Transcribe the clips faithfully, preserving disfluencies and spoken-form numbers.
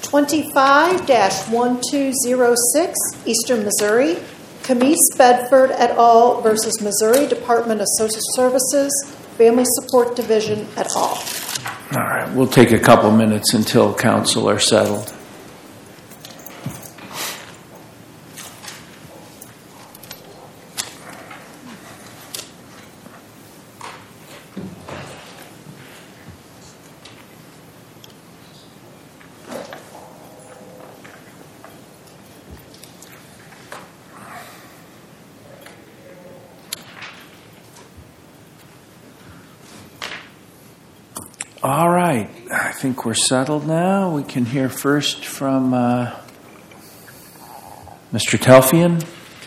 twenty-five dash one two zero six, Eastern Missouri, Camise Bedford et al. Versus Missouri Department of Social Services, Family Support Division et al. All right, we'll take a couple minutes until counsel are settled. All right, I think we're settled now. We can hear first from uh, Mister Telfian.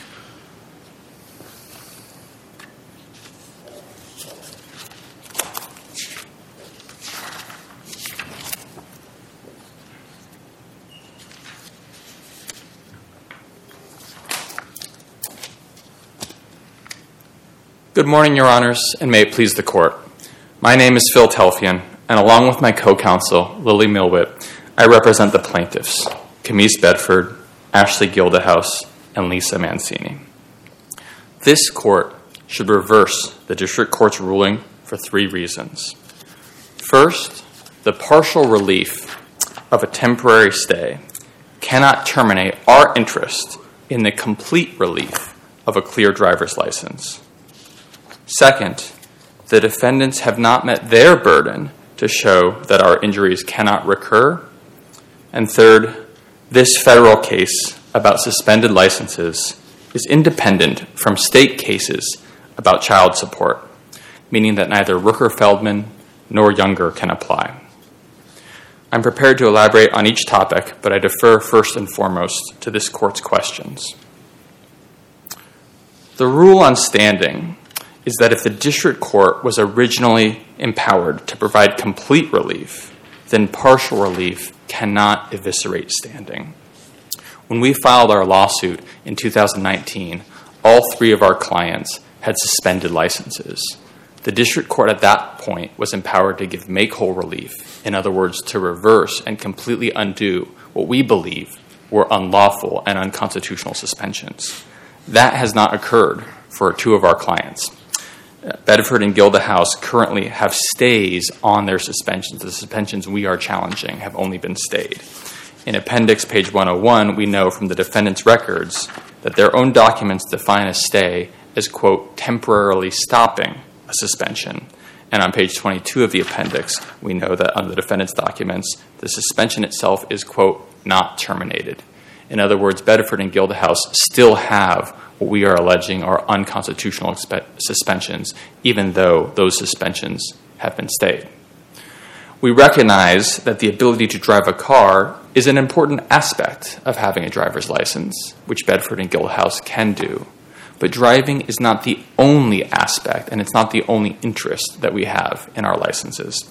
Good morning, Your Honors, and may it please the Court. My name is Phil Telfian, and along with my co-counsel, Lily Milwitt, I represent the plaintiffs, Camise Bedford, Ashley Gildahouse, and Lisa Mancini. This Court should reverse the District Court's ruling for three reasons. First, the partial relief of a temporary stay cannot terminate our interest in the complete relief of a clear driver's license. Second, the defendants have not met their burden to show that our injuries cannot recur. And third, this federal case about suspended licenses is independent from state cases about child support, meaning that neither Rooker-Feldman nor Younger can apply. I'm prepared to elaborate on each topic, but I defer first and foremost to this Court's questions. The rule on standing is that if the District Court was originally empowered to provide complete relief, then partial relief cannot eviscerate standing. When we filed our lawsuit in two thousand nineteen, all three of our clients had suspended licenses. The District Court at that point was empowered to give make-whole relief, in other words, to reverse and completely undo what we believe were unlawful and unconstitutional suspensions. That has not occurred for two of our clients. Bedford and Gildahouse currently have stays on their suspensions. The suspensions we are challenging have only been stayed. In appendix page one oh one, we know from the defendant's records that their own documents define a stay as, quote, temporarily stopping a suspension. And on page twenty-two of the appendix, we know that on the defendant's documents, the suspension itself is, quote, not terminated. In other words, Bedford and Gildahouse still have what we are alleging are unconstitutional expe- suspensions, even though those suspensions have been stayed. We recognize that the ability to drive a car is an important aspect of having a driver's license, which Bedford and Gildahouse can do. But driving is not the only aspect, and it's not the only interest that we have in our licenses.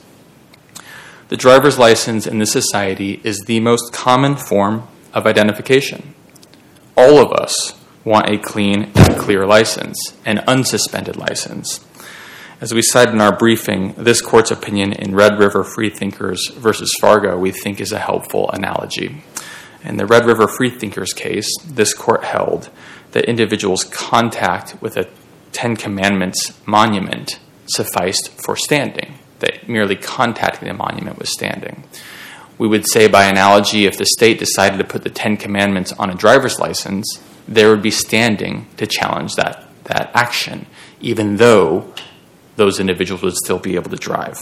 The driver's license in this society is the most common form of identification. All of us want a clean and clear license, an unsuspended license. As we cite in our briefing, this Court's opinion in Red River Freethinkers versus Fargo we think is a helpful analogy. In the Red River Freethinkers case, this Court held that individuals' contact with a Ten Commandments monument sufficed for standing, that merely contacting the monument was standing. We would say by analogy, if the state decided to put the Ten Commandments on a driver's license, there would be standing to challenge that, that action, even though those individuals would still be able to drive.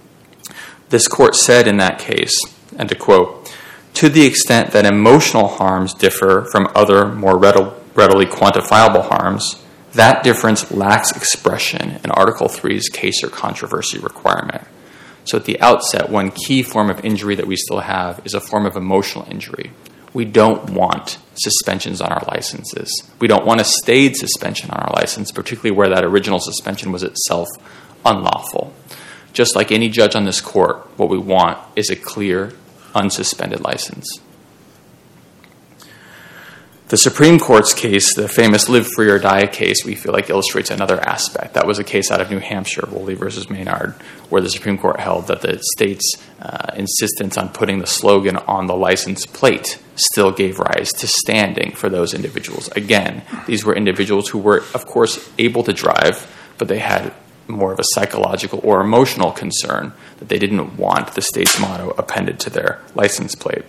This Court said in that case, and to quote, to the extent that emotional harms differ from other more readily quantifiable harms, that difference lacks expression in Article three's case or controversy requirement. So at the outset, one key form of injury that we still have is a form of emotional injury. We don't want suspensions on our licenses. We don't want a stayed suspension on our license, particularly where that original suspension was itself unlawful. Just like any judge on this court, what we want is a clear, unsuspended license. The Supreme Court's case, the famous Live Free or Die case, we feel like illustrates another aspect. That was a case out of New Hampshire, Woolley versus Maynard, where the Supreme Court held that the state's uh, insistence on putting the slogan on the license plate still gave rise to standing for those individuals. Again, these were individuals who were, of course, able to drive, but they had more of a psychological or emotional concern that they didn't want the state's motto appended to their license plate.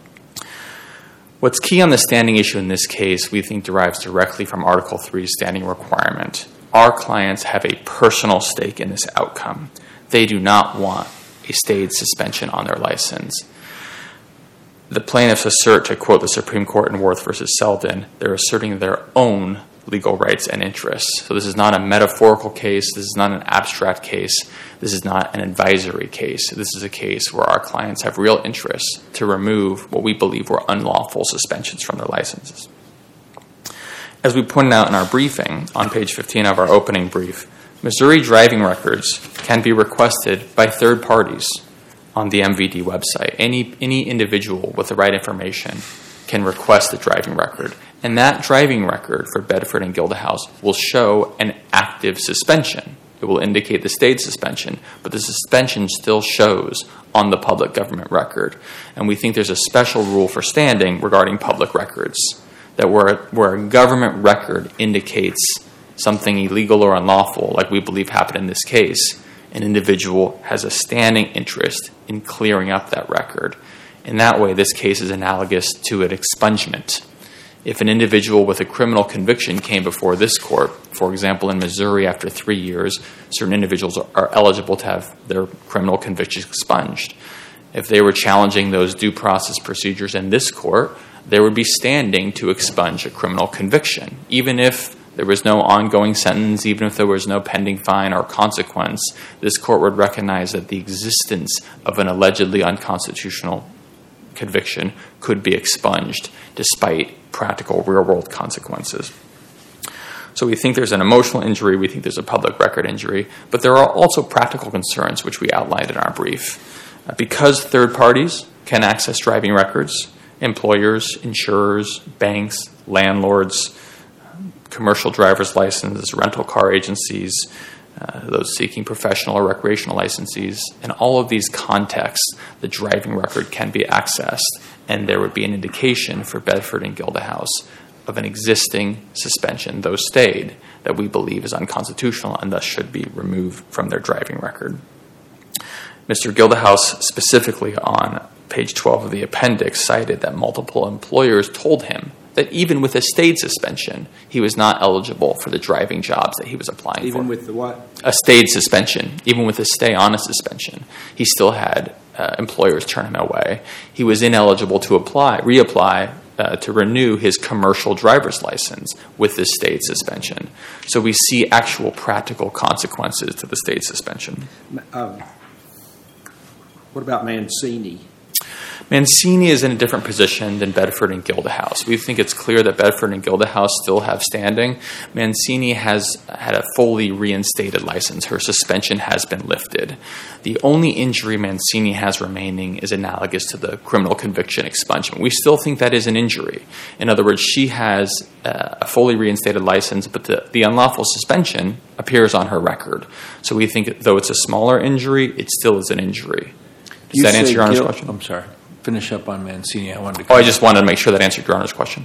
What's key on the standing issue in this case, we think, derives directly from Article three's standing requirement. Our clients have a personal stake in this outcome. They do not want a stayed suspension on their license. The plaintiffs assert, to quote the Supreme Court in Worth versus Selden, they're asserting their own legal rights and interests. So this is not a metaphorical case. This is not an abstract case. This is not an advisory case. This is a case where our clients have real interests to remove what we believe were unlawful suspensions from their licenses. As we pointed out in our briefing on page fifteen of our opening brief, Missouri driving records can be requested by third parties on the M V D website. Any, any individual with the right information can request a driving record. And that driving record for Bedford and Gildahouse will show an active suspension. It will indicate the state suspension, but the suspension still shows on the public government record. And we think there's a special rule for standing regarding public records, that where, where a government record indicates something illegal or unlawful, like we believe happened in this case, an individual has a standing interest in clearing up that record. In that way, this case is analogous to an expungement. If an individual with a criminal conviction came before this court, for example, in Missouri after three years, certain individuals are eligible to have their criminal convictions expunged. If they were challenging those due process procedures in this court, there would be standing to expunge a criminal conviction. Even if there was no ongoing sentence, even if there was no pending fine or consequence, this court would recognize that the existence of an allegedly unconstitutional conviction could be expunged despite practical real-world consequences. So we think there's an emotional injury, we think there's a public record injury, but there are also practical concerns which we outlined in our brief. Uh, because third parties can access driving records, employers, insurers, banks, landlords, commercial driver's licenses, rental car agencies, uh, those seeking professional or recreational licensees, in all of these contexts, the driving record can be accessed, and there would be an indication for Bedford and Gildahouse of an existing suspension, though stayed, that we believe is unconstitutional and thus should be removed from their driving record. Mister Gildahouse, specifically on page twelve of the appendix, cited that multiple employers told him that even with a stayed suspension, he was not eligible for the driving jobs that he was applying even for. Even with the what? A stayed suspension. Even with a stay on a suspension, he still had uh, employers turn him away. He was ineligible to apply, reapply, uh, to renew his commercial driver's license with this stayed suspension. So we see actual practical consequences to the stayed suspension. Um, what about Mancini? Mancini is in a different position than Bedford and Gildahouse. We think it's clear that Bedford and Gildahouse still have standing. Mancini has had a fully reinstated license. Her suspension has been lifted. The only injury Mancini has remaining is analogous to the criminal conviction expungement. We still think that is an injury. In other words, she has uh, a fully reinstated license, but the, the unlawful suspension appears on her record. So we think, though it's a smaller injury, it still is an injury. Does You that answer Your Honor's Gil- question? I'm sorry. Finish up on Mancini. I wanted to. Oh, I just wanted to make sure that answered Your Honor's question.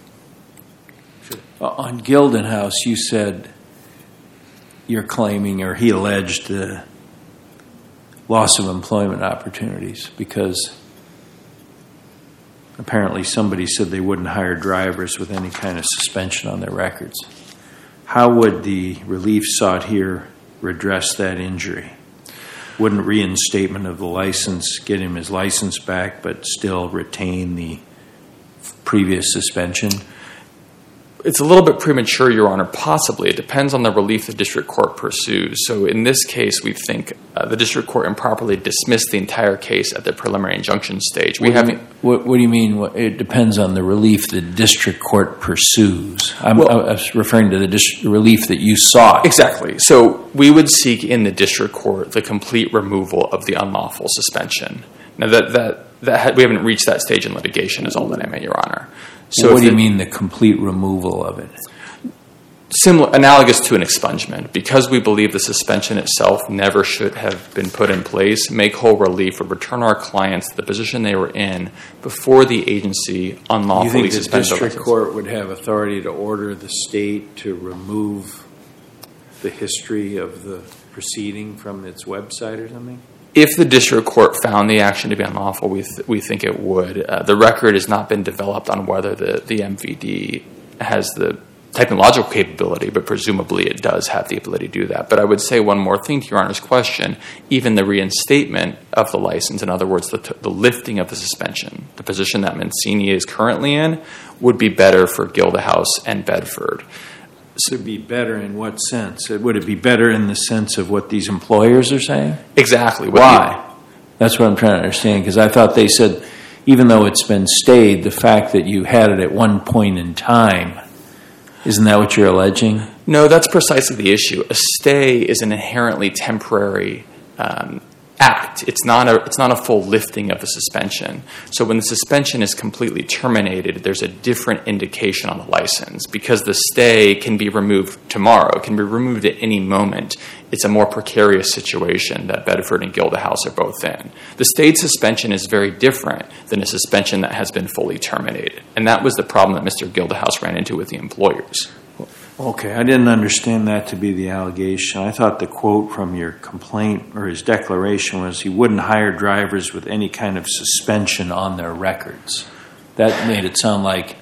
Uh, on Gildenhouse, you said you're claiming, or he alleged, the loss of employment opportunities because apparently somebody said they wouldn't hire drivers with any kind of suspension on their records. How would the relief sought here redress that injury? Wouldn't reinstatement of the license get him his license back but still retain the previous suspension? It's a little bit premature, Your Honor, possibly. It depends on the relief the district court pursues. So in this case, we think Uh, the district court improperly dismissed the entire case at the preliminary injunction stage. We what, have do you mean, what, what do you mean? What, it depends on the relief the district court pursues. I'm, well, I was referring to the dis- relief that you sought. Exactly. So we would seek in the district court the complete removal of the unlawful suspension. Now that that that ha- we haven't reached that stage in litigation, is all that I meant, Your Honor. So what do you the, mean the complete removal of it? Similar, analogous to an expungement, because we believe the suspension itself never should have been put in place. Make whole relief would return our clients to the position they were in before the agency unlawfully suspended. You think the district court would have authority to order the state to remove the history of the proceeding from its website or something? If the district court found the action to be unlawful, we th- we think it would. Uh, the record has not been developed on whether the, the M V D has the technological capability, but presumably it does have the ability to do that. But I would say one more thing to Your Honor's question. Even the reinstatement of the license, in other words, the, t- the lifting of the suspension, the position that Mancini is currently in, would be better for Gildahouse and Bedford. So it'd be better in what sense? Would it be better in the sense of what these employers are saying? Exactly. What Why? The, That's what I'm trying to understand, because I thought they said, even though it's been stayed, the fact that you had it at one point in time, isn't that what you're alleging? No, that's precisely the issue. A stay is an inherently temporary um, act. It's not a it's not a full lifting of the suspension. So when the suspension is completely terminated, there's a different indication on the license. Because the stay can be removed tomorrow, can be removed at any moment. It's a more precarious situation that Bedford and Gildahouse are both in. The stayed suspension is very different than a suspension that has been fully terminated. And that was the problem that Mister Gildahouse ran into with the employers. Okay, I didn't understand that to be the allegation. I thought the quote from your complaint or his declaration was he wouldn't hire drivers with any kind of suspension on their records. That made it sound like,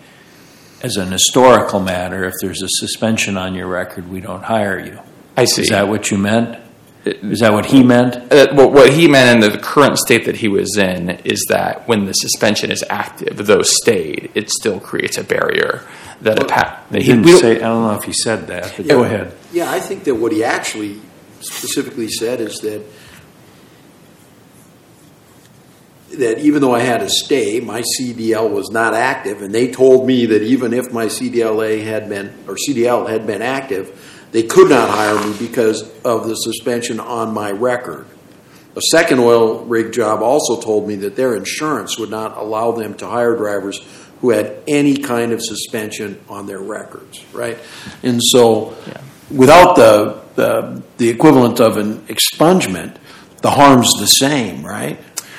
as an historical matter, if there's a suspension on your record, we don't hire you. I see. Is that what you meant? Is that what he meant? Uh, well, what he meant in the current state that he was in is that when the suspension is active, though stayed, it still creates a barrier. That well, a pa- that he he, didn't say. I don't know if he said that, but yeah, go ahead. Yeah, I think that what he actually specifically said is that that even though I had a stay, my C D L was not active, and they told me that even if my C D L A had been or C D L had been active, they could not hire me because of the suspension on my record. A second oil rig job also told me that their insurance would not allow them to hire drivers who had any kind of suspension on their records, right? And so yeah. without the, the the equivalent of an expungement, the harm's the same, right?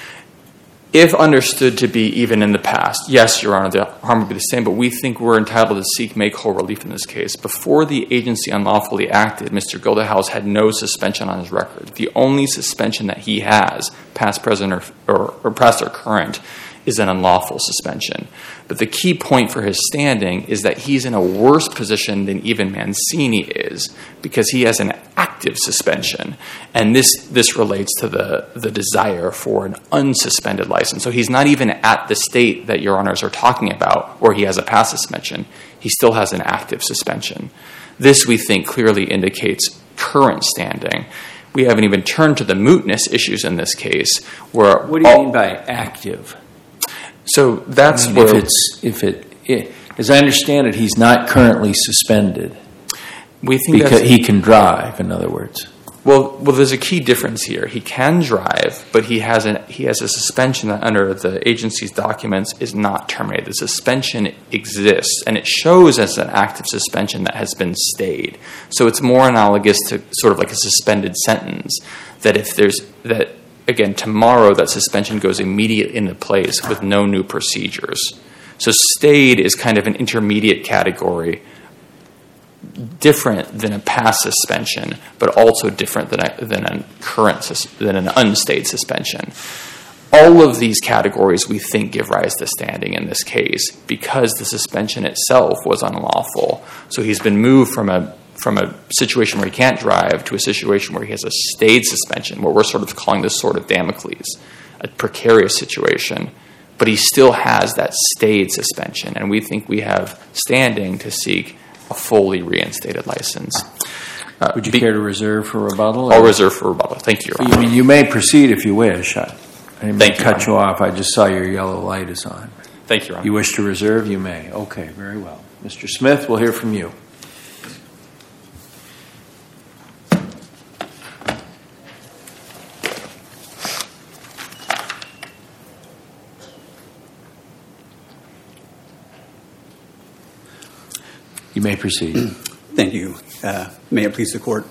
If understood to be even in the past, yes, Your Honor, the harm would be the same, but we think we're entitled to seek make whole relief in this case. Before the agency unlawfully acted, Mister Gildahouse had no suspension on his record. The only suspension that he has, past, present, or, or, or past or current, is an unlawful suspension. But the key point for his standing is that he's in a worse position than even Mancini is because he has an active suspension. And this this relates to the, the desire for an unsuspended license. So he's not even at the state that Your Honors are talking about where he has a past suspension. He still has an active suspension. This, we think, clearly indicates current standing. We haven't even turned to the mootness issues in this case. Where what do you all, mean by active? So that's I mean, where if it's if it, as I understand it, he's not currently suspended. We think because that's, he can drive. In other words, well, well, there's a key difference here. He can drive, but he has an he has a suspension that, under the agency's documents, is not terminated. The suspension exists, and it shows as an active suspension that has been stayed. So it's more analogous to sort of like a suspended sentence. That if there's that. Again, tomorrow that suspension goes immediately into place with no new procedures. So stayed is kind of an intermediate category, different than a past suspension, but also different than a, than a current than an unstayed suspension. All of these categories we think give rise to standing in this case because the suspension itself was unlawful. So he's been moved from a from a situation where he can't drive to a situation where he has a stayed suspension, where we're sort of calling this sort of Damocles, a precarious situation. But he still has that stayed suspension, and we think we have standing to seek a fully reinstated license. Uh, Would you be- care to reserve for rebuttal? I'll or- reserve for rebuttal. Thank you, Your I Honor. mean, you may proceed if you wish. I, I didn't Thank you, cut Your you off. I just saw your yellow light is on. Thank you, Your Honor. You wish to reserve? You may. Okay, very well. Mister Smith, we'll hear from you. You may proceed. Thank you. Uh, may it please the court.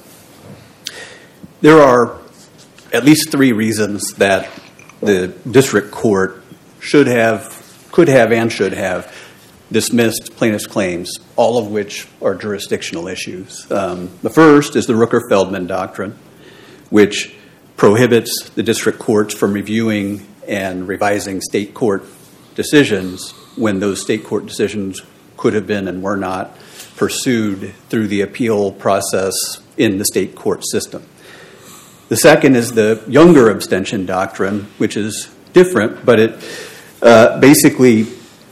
There are at least three reasons that the district court should have, could have, and should have dismissed plaintiff's claims, all of which are jurisdictional issues. Um, the first is the Rooker-Feldman doctrine, which prohibits the district courts from reviewing and revising state court decisions when those state court decisions could have been and were not pursued through the appeal process in the state court system. The second is the Younger abstention doctrine, which is different, but it uh, basically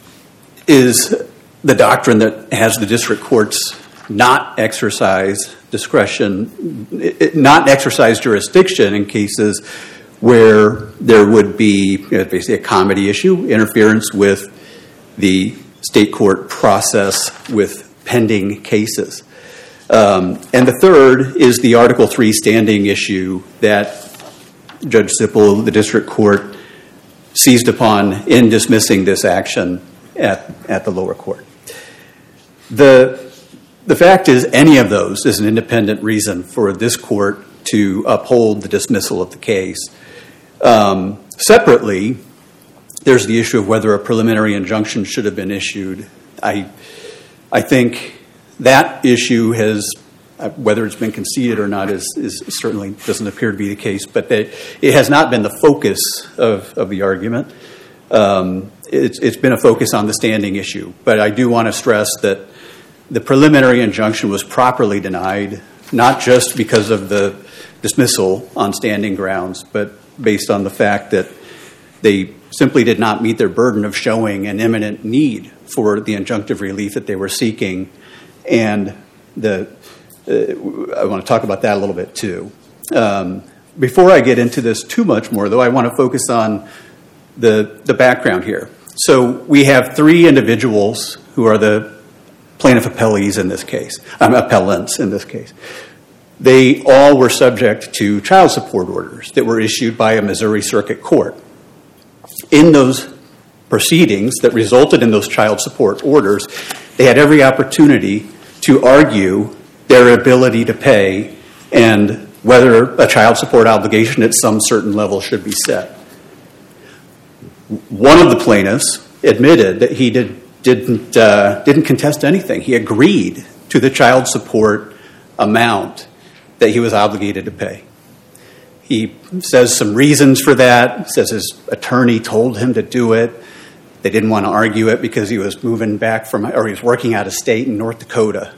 is the doctrine that has the district courts not exercise discretion, it, not exercise jurisdiction in cases where there would be, you know, basically a comedy issue, interference with the state court process with pending cases. Um, and the third is the Article three standing issue that Judge Zippel, the district court, seized upon in dismissing this action at, at the lower court. The, the fact is, any of those is an independent reason for this court to uphold the dismissal of the case. Um, separately, there's the issue of whether a preliminary injunction should have been issued. I, I think that issue has, uh, whether it's been conceded or not, is, is certainly doesn't appear to be the case, but they, it has not been the focus of, of the argument. Um, it's, it's been a focus on the standing issue, but I do want to stress that the preliminary injunction was properly denied, not just because of the dismissal on standing grounds, but based on the fact that they simply did not meet their burden of showing an imminent need for the injunctive relief that they were seeking. And the uh, I want to talk about that a little bit too. Um, before I get into this too much more, though, I want to focus on the the background here. So we have three individuals who are the plaintiff appellees in this case, um, appellants in this case. They all were subject to child support orders that were issued by a Missouri Circuit Court. In those proceedings that resulted in those child support orders, they had every opportunity to argue their ability to pay and whether a child support obligation at some certain level should be set. One of the plaintiffs admitted that he did, didn't, uh, didn't contest anything. He agreed to the child support amount that he was obligated to pay. He says some reasons for that, says his attorney told him to do it. They didn't want to argue it because he was moving back from, or he was working out of state in North Dakota.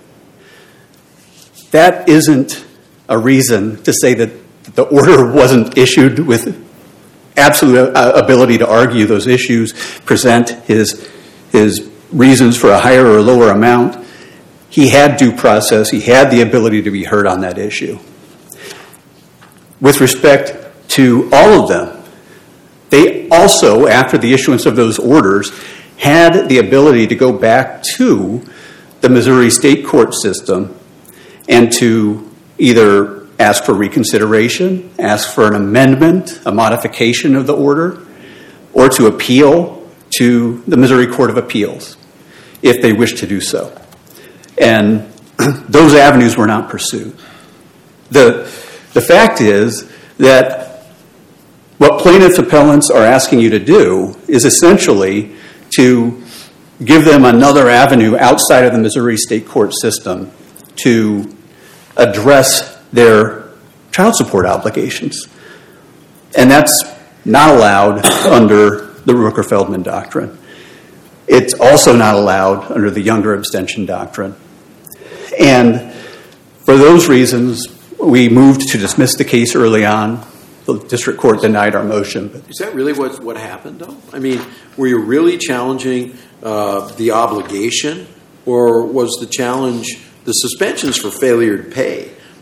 That isn't a reason to say that the order wasn't issued with absolute ability to argue those issues, present his, his reasons for a higher or lower amount. He had due process. He had the ability to be heard on that issue. With respect to all of them, they also, after the issuance of those orders, had the ability to go back to the Missouri State Court system and to either ask for reconsideration, ask for an amendment, a modification of the order, or to appeal to the Missouri Court of Appeals if they wished to do so. And those avenues were not pursued. The, the fact is that what plaintiff appellants are asking you to do is essentially to give them another avenue outside of the Missouri State Court system to address their child support obligations. And that's not allowed under the Rooker-Feldman doctrine. It's also not allowed under the Younger abstention doctrine. And for those reasons, we moved to dismiss the case early on. The district court denied our motion. Is that really what, what happened, though? I mean, were you really challenging uh, the obligation, or was the challenge the suspensions for failure to pay?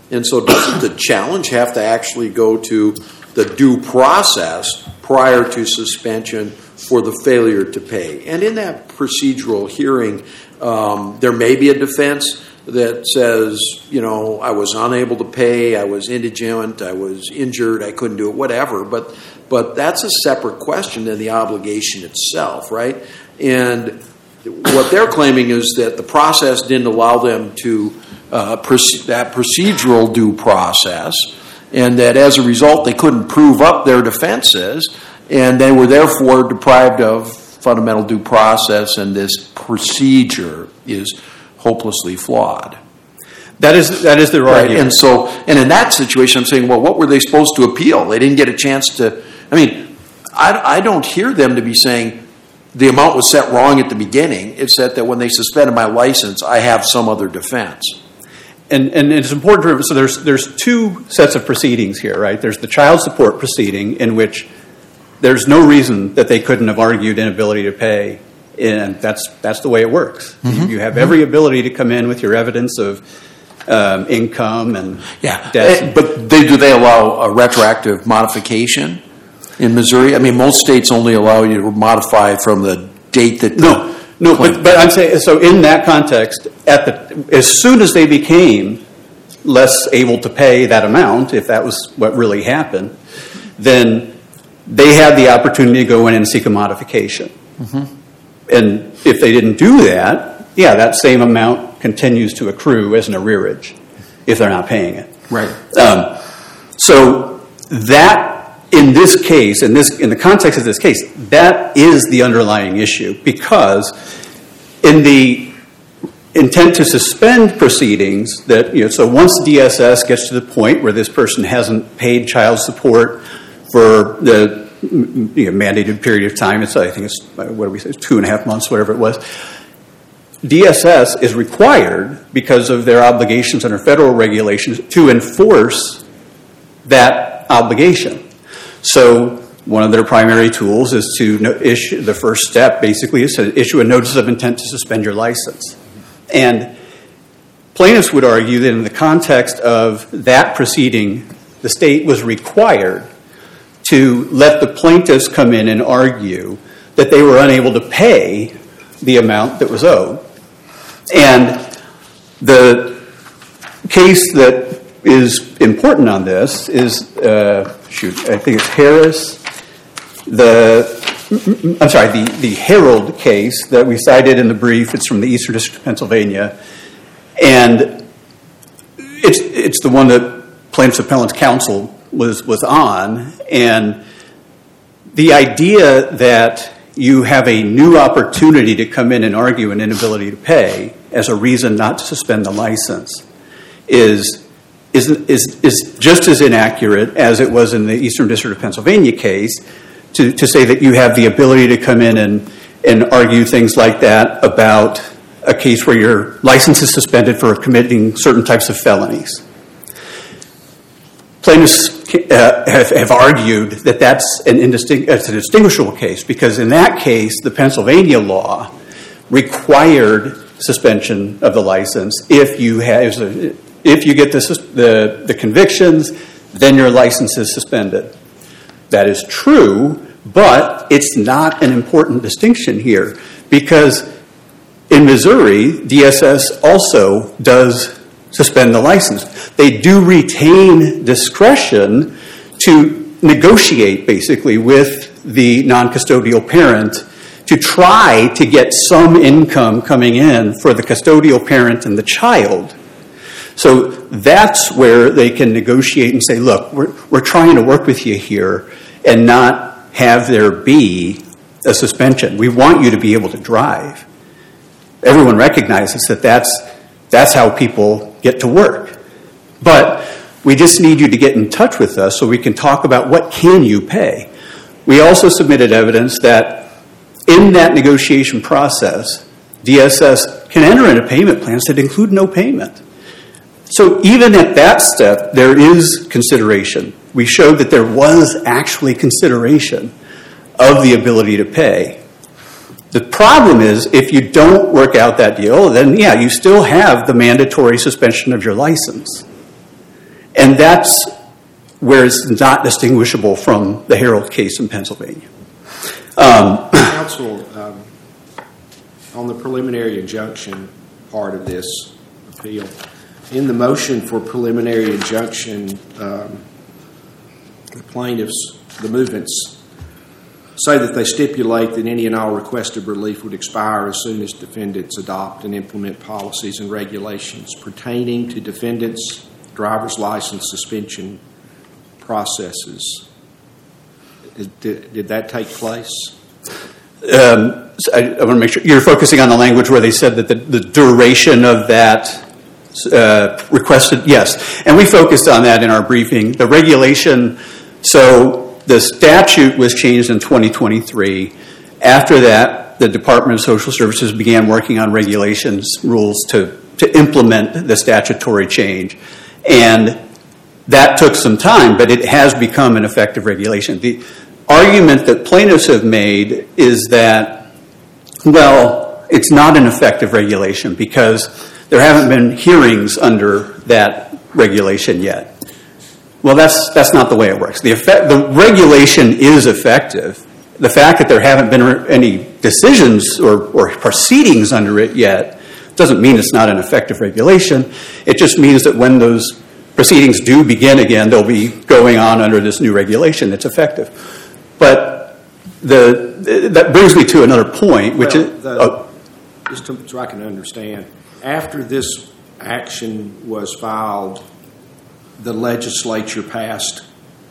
And so doesn't the challenge have to actually go to the due process prior to suspension for the failure to pay? And in that procedural hearing, um, there may be a defense that says, you know, I was unable to pay, I was indigent, I was injured, I couldn't do it, whatever. But but that's a separate question than the obligation itself, right? And what they're claiming is that the process didn't allow them to uh, proce- that procedural due process, and that as a result they couldn't prove up their defenses, and they were therefore deprived of fundamental due process, and this procedure is hopelessly flawed. That is that is the Right, argument. and so, and in that situation, I'm saying, well, what were they supposed to appeal? They didn't get a chance to. I mean, I, I don't hear them to be saying the amount was set wrong at the beginning. It's that that when they suspended my license, I have some other defense. And and it's important to remember, so there's there's two sets of proceedings here, right? There's the child support proceeding, in which there's no reason that they couldn't have argued inability to pay, and that's that's the way it works. Mm-hmm. You have every ability to come in with your evidence of um, income and Yeah, debt. Eh, but they, do they allow a retroactive modification in Missouri? I mean, most states only allow you to modify from the date that No, no, but, but I'm saying, so in that context, at the as soon as they became less able to pay that amount, if that was what really happened, then they had the opportunity to go in and seek a modification. Mm-hmm. And if they didn't do that, yeah, that same amount continues to accrue as an arrearage if they're not paying it. Right. Um, so that, in this case, in this in the context of this case, that is the underlying issue, because in the intent to suspend proceedings, that you know, so once D S S gets to the point where this person hasn't paid child support for the you know, mandated period of time, it's I think it's what do we say, two and a half months, whatever it was. D S S is required, because of their obligations under federal regulations, to enforce that obligation. So one of their primary tools is to no- issue, the first step basically is to issue a notice of intent to suspend your license. And plaintiffs would argue that in the context of that proceeding, the state was required to let the plaintiffs come in and argue that they were unable to pay the amount that was owed. And the case that is important on this is, uh, shoot, I think it's Harris, the, I'm sorry, the, the Herald case that we cited in the brief. It's from the Eastern District of Pennsylvania. And it's it's the one that Plaintiffs' Appellants Counsel was, was on. And the idea that you have a new opportunity to come in and argue an inability to pay as a reason not to suspend the license is, is, is, is just as inaccurate as it was in the Eastern District of Pennsylvania case to, to say that you have the ability to come in and, and argue things like that about a case where your license is suspended for committing certain types of felonies. Plaintiffs uh, have, have argued that that's an indistinct, that's a distinguishable case, because in that case, the Pennsylvania law required suspension of the license. If you have, if you get the, the, the convictions, then your license is suspended. That is true, but it's not an important distinction here, because in Missouri, D S S also does suspend the license. They do retain discretion to negotiate, basically, with the non-custodial parent to try to get some income coming in for the custodial parent and the child. So that's where they can negotiate and say, look, we're, we're trying to work with you here and not have there be a suspension. We want you to be able to drive. Everyone recognizes that that's, that's how people get to work. But we just need you to get in touch with us so we can talk about what can you pay. We also submitted evidence that in that negotiation process, D S S can enter into payment plans that include no payment. So even at that step, there is consideration. We showed that there was actually consideration of the ability to pay. The problem is, if you don't work out that deal, then yeah, you still have the mandatory suspension of your license. And that's where it's not distinguishable from the Harold case in Pennsylvania. Um, Counsel, um, on the preliminary injunction part of this appeal, in the motion for preliminary injunction, um, the plaintiffs, the movements, say that they stipulate that any and all requested relief would expire as soon as defendants adopt and implement policies and regulations pertaining to defendants' driver's license suspension processes. Did, did that take place? Um, so I, I want to make sure you're focusing on the language where they said that the, the duration of that uh, requested, yes. And we focused on that in our briefing. The regulation, so the statute was changed in twenty twenty-three. After that, the Department of Social Services began working on regulations, rules to, to implement the statutory change. And that took some time, but it has become an effective regulation. The argument that plaintiffs have made is that, well, it's not an effective regulation because there haven't been hearings under that regulation yet. Well, that's that's not the way it works. The effect, the regulation is effective. The fact that there haven't been any decisions or, or proceedings under it yet doesn't mean it's not an effective regulation. It just means that when those proceedings do begin again, they'll be going on under this new regulation that's effective. But the that brings me to another point, which well, is... The, oh. Just to, so I can understand, after this action was filed, the legislature passed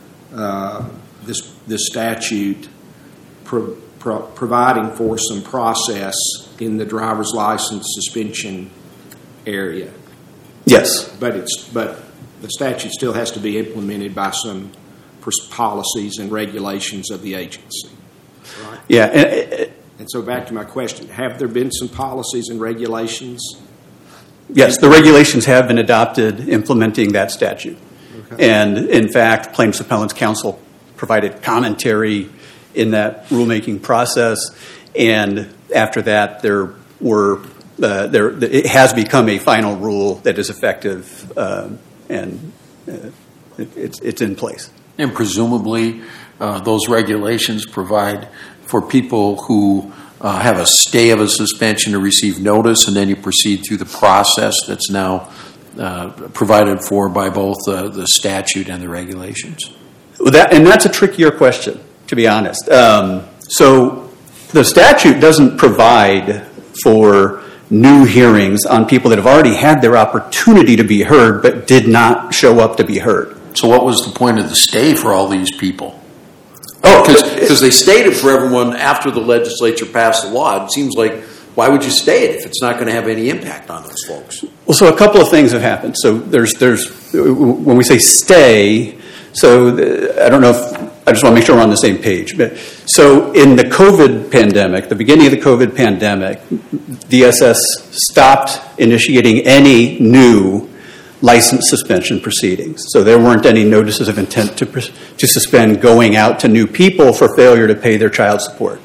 uh, this this statute pro, pro, providing for some process in the driver's license suspension area. Yes. But it's but the statute still has to be implemented by some policies and regulations of the agency. Right? Yeah. And, and so back to my question, have there been some policies and regulations? Yes, the regulations have been adopted implementing that statute. Okay. And in fact, Plaintiffs' Appellants Council provided commentary in that rulemaking process. And after that, there were uh, there it has become a final rule that is effective, uh, and uh, it, it's it's in place. And presumably, uh, those regulations provide for people who uh, have a stay of a suspension to receive notice, and then you proceed through the process that's now uh, provided for by both uh, the statute and the regulations. Well, that, and that's a trickier question, to be honest. Um, so the statute doesn't provide for new hearings on people that have already had their opportunity to be heard but did not show up to be heard. So what was the point of the stay for all these people? Oh, because they stayed it for everyone after the legislature passed the law. It seems like, why would you stay it if it's not going to have any impact on those folks? Well, so a couple of things have happened. So there's, there's when we say stay, so the, I don't know if, I just want to make sure we're on the same page. But, so in the COVID pandemic, the beginning of the COVID pandemic, D S S stopped initiating any new license suspension proceedings. So there weren't any notices of intent to to suspend going out to new people for failure to pay their child support.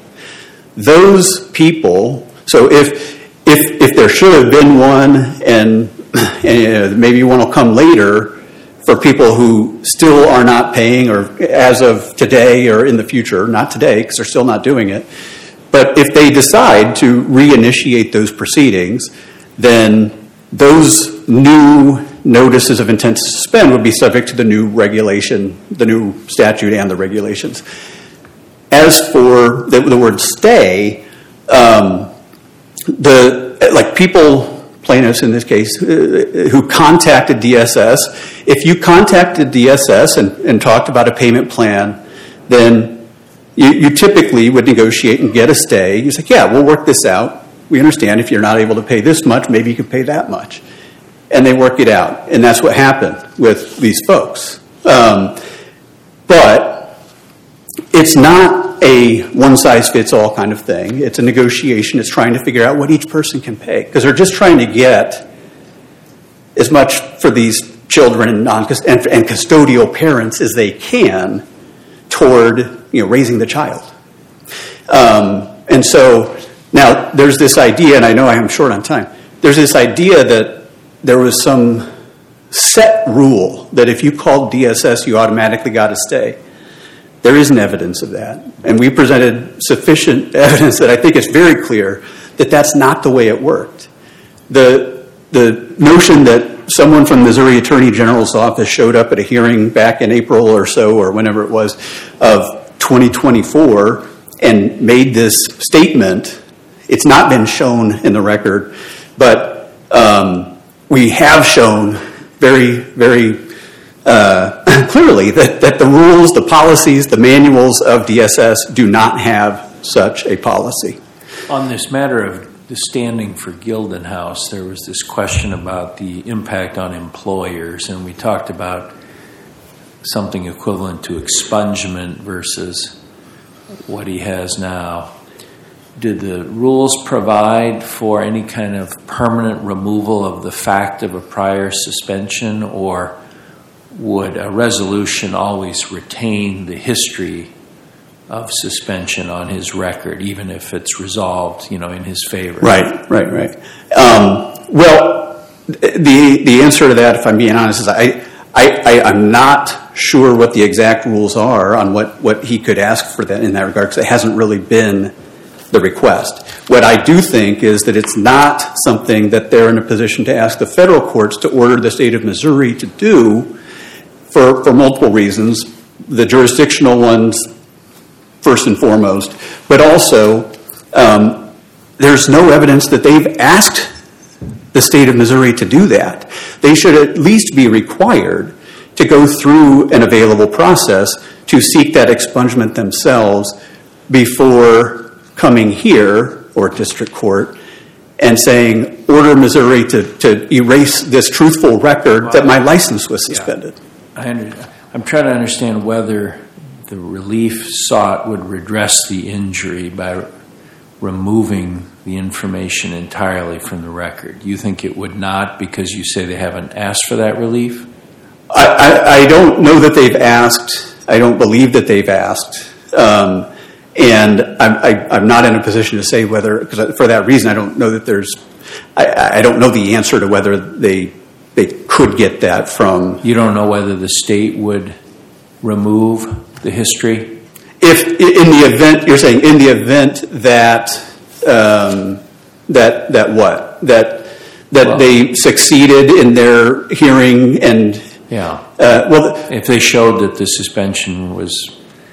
Those people, so if if if there should have been one, and, and maybe one will come later for people who still are not paying, or as of today or in the future, not today because they're still not doing it, but if they decide to reinitiate those proceedings, then those new notices of intent to suspend would be subject to the new regulation, the new statute and the regulations. As for the, the word stay, um, the like people, plaintiffs in this case, uh, who contacted D S S, if you contacted D S S and, and talked about a payment plan, then you, you typically would negotiate and get a stay. You say, yeah, we'll work this out. We understand if you're not able to pay this much, maybe you can pay that much. And they work it out. And that's what happened with these folks. Um, but it's not a one-size-fits-all kind of thing. It's a negotiation. It's trying to figure out what each person can pay. Because they're just trying to get as much for these children and, non- and, and custodial parents as they can toward, you know, raising the child. Um, and so now there's this idea, and I know I am short on time, there's this idea that there was some set rule that if you called D S S, you automatically got to stay. There isn't evidence of that. And we presented sufficient evidence that I think it's very clear that that's not the way it worked. The, the notion that someone from the Missouri Attorney General's office showed up at a hearing back in April or so, or whenever it was, of twenty twenty-four and made this statement, it's not been shown in the record, but um, we have shown very, very uh, clearly that, that the rules, the policies, the manuals of D S S do not have such a policy. On this matter of the standing for Gildan House, there was this question about the impact on employers, and we talked about something equivalent to expungement versus what he has now. Did the rules provide for any kind of permanent removal of the fact of a prior suspension, or would a resolution always retain the history of suspension on his record, even if it's resolved, you know, in his favor? Right, right, right. Um, well, the the answer to that, if I'm being honest, is I, I, I I'm not sure what the exact rules are on what, what he could ask for that in that regard, because it hasn't really been the request. What I do think is that it's not something that they're in a position to ask the federal courts to order the state of Missouri to do for, for multiple reasons. The jurisdictional ones, first and foremost, but also um, there's no evidence that they've asked the state of Missouri to do that. They should at least be required to go through an available process to seek that expungement themselves before coming here, or district court, and saying, order Missouri to, to erase this truthful record that my license was suspended. Yeah. I under, I'm trying to understand whether the relief sought would redress the injury by removing the information entirely from the record. You think it would not because you say they haven't asked for that relief? I, I, I don't know that they've asked. I don't believe that they've asked. Um, And I'm, I, I'm not in a position to say whether, because for that reason, I don't know that there's, I, I don't know the answer to whether they they could get that from. You don't know whether the state would remove the history? If in the event, you're saying in the event that, um, that, that what? That, that well, they succeeded in their hearing and. Yeah. Uh, well, if they showed that the suspension was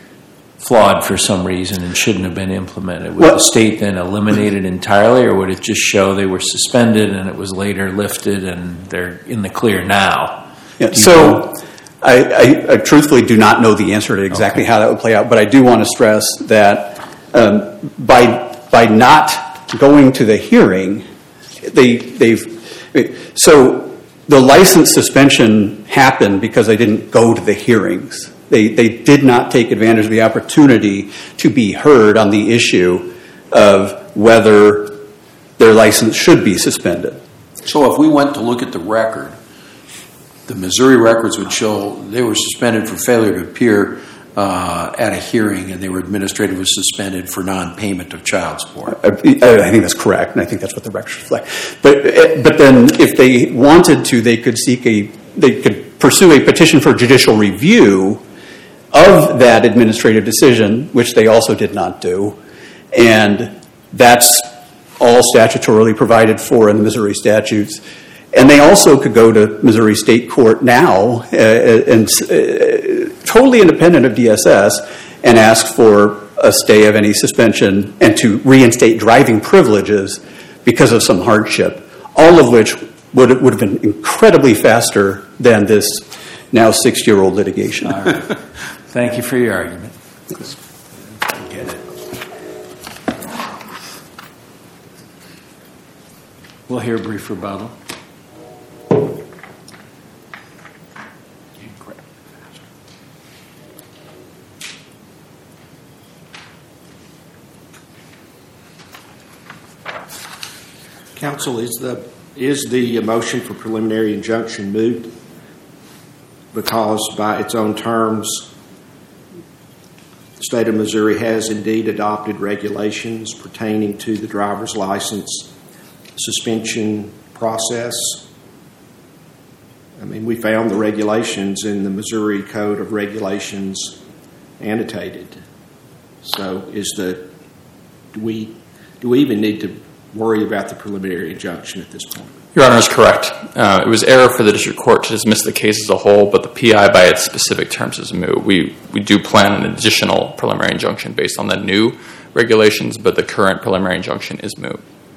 flawed for some reason and shouldn't have been implemented, would well, the state then eliminate it entirely, or would it just show they were suspended and it was later lifted and they're in the clear now? Yeah, so I, I, I truthfully do not know the answer to exactly okay. how that would play out, but I do want to stress that um, by by not going to the hearing, they they've so the license suspension happened because they didn't go to the hearings. They they did not take advantage of the opportunity to be heard on the issue of whether their license should be suspended. So if we went to look at the record, the Missouri records would show they were suspended for failure to appear uh, at a hearing, and they were administratively suspended for non-payment of child support. I, I think that's correct, and I think that's what the records reflect. But but then, if they wanted to, they could seek a they could pursue a petition for judicial review of that administrative decision, which they also did not do, and that's all statutorily provided for in the Missouri statutes. And they also could go to Missouri State Court now, uh, and uh, totally independent of D S S, and ask for a stay of any suspension and to reinstate driving privileges because of some hardship, all of which would would have been incredibly faster than this now six-year-old litigation. All right. Thank you for your argument. I get it. We'll hear a brief rebuttal. Counsel, is the is the motion for preliminary injunction moot because by its own terms the state of Missouri has indeed adopted regulations pertaining to the driver's license suspension process, I mean, we found the regulations in the Missouri Code of Regulations annotated. So is the, do we, do we even need to worry about the preliminary injunction at this point? Your Honor is correct. Uh, it was error for the district court to dismiss the case as a whole, but the P I by its specific terms is moot. We, we do plan an additional preliminary injunction based on the new regulations, but the current preliminary injunction is moot.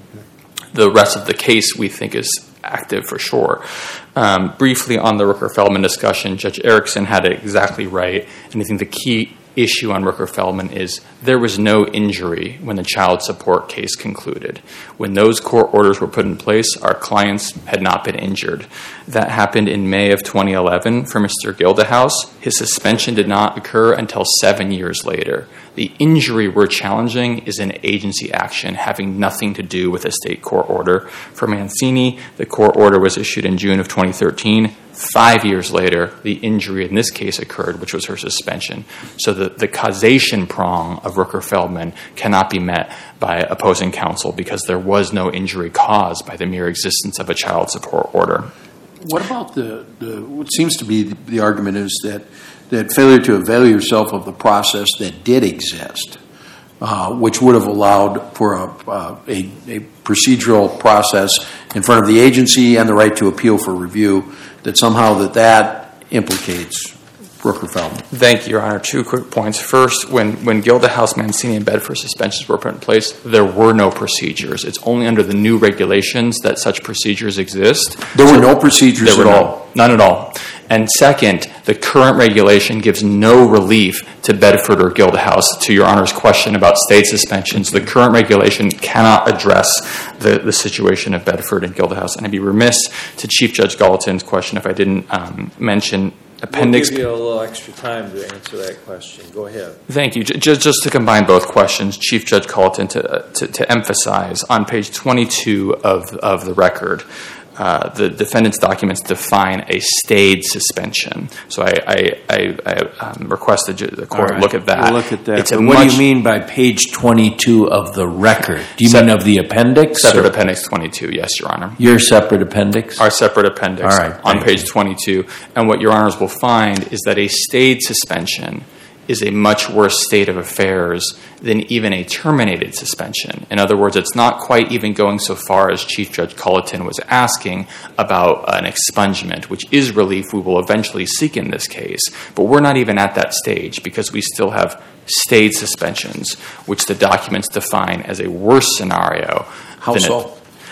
The rest of the case we think is active for sure. Um, briefly on the Rooker-Feldman discussion, Judge Erickson had it exactly right, and I think the key issue on Rooker-Feldman is there was no injury when the child support case concluded. When those court orders were put in place, our clients had not been injured. That happened in May of twenty eleven for Mister Gildehouse. His suspension did not occur until seven years later. The injury we're challenging is an agency action having nothing to do with a state court order. For Mancini, the court order was issued in June of twenty thirteen. Five years later, the injury in this case occurred, which was her suspension. So the, the causation prong of Rooker-Feldman cannot be met by opposing counsel because there was no injury caused by the mere existence of a child support order. What about the, the what seems to be the, the argument is that, that failure to avail yourself of the process that did exist, uh, which would have allowed for a, uh, a, a procedural process in front of the agency and the right to appeal for review, that somehow that that implicates Rooker-Feldman. Thank you, Your Honor. Two quick points. First, when, when Gildehouse, Mancini, and Bedford suspensions were put in place, there were no procedures. It's only under the new regulations that such procedures exist. There were no procedures there were at none, all? None at all. And second, the current regulation gives no relief to Bedford or Gildehouse. To Your Honor's question about state suspensions, the current regulation cannot address the, the situation of Bedford and Gildehouse. And I'd be remiss to Chief Judge Gallatin's question if I didn't um, mention appendix. We'll give you a little extra time to answer that question. Go ahead. Thank you. Just, just to combine both questions, Chief Judge Gallatin, to, to, to emphasize, on page twenty-two of, of the record, Uh, the defendant's documents define a stayed suspension. So I, I, I, I um, request that the court right. look at that. We'll look at that. It's a But what much, do you mean by page twenty-two of the record? Do you Se- mean of the appendix? Separate or- appendix twenty-two, yes, Your Honor. Your separate appendix? Our separate appendix All right, on thank page you. twenty-two. And what Your Honors will find is that a stayed suspension is a much worse state of affairs than even a terminated suspension. In other words, it's not quite even going so far as Chief Judge Culleton was asking about an expungement, which is relief we will eventually seek in this case. But we're not even at that stage because we still have stayed suspensions, which the documents define as a worse scenario. How than so? It,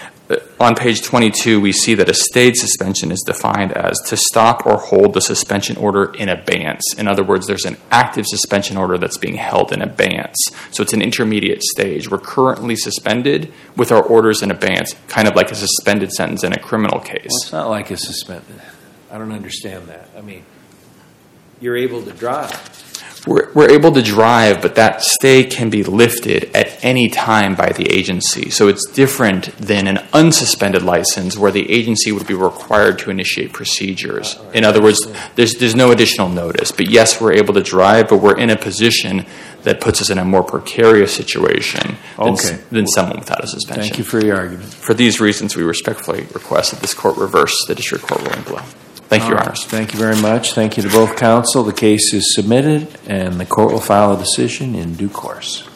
on page twenty-two, we see that a stayed suspension is defined as to stop or hold the suspension order in abeyance. In other words, there's an active suspension order that's being held in abeyance. So it's an intermediate stage. We're currently suspended with our orders in abeyance, kind of like a suspended sentence in a criminal case. Well, it's not like a suspended. I don't understand that. I mean, you're able to drive. We're, we're able to drive, but that stay can be lifted at any time by the agency. So it's different than an unsuspended license where the agency would be required to initiate procedures. Right. In other words, there's, there's no additional notice. But yes, we're able to drive, but we're in a position that puts us in a more precarious situation than, Okay. than someone without a suspension. Thank you for your argument. For these reasons, we respectfully request that this court reverse the district court ruling below. Thank you, Your All right. Honors. Thank you very much. Thank you to both counsel. The case is submitted, and the court will file a decision in due course.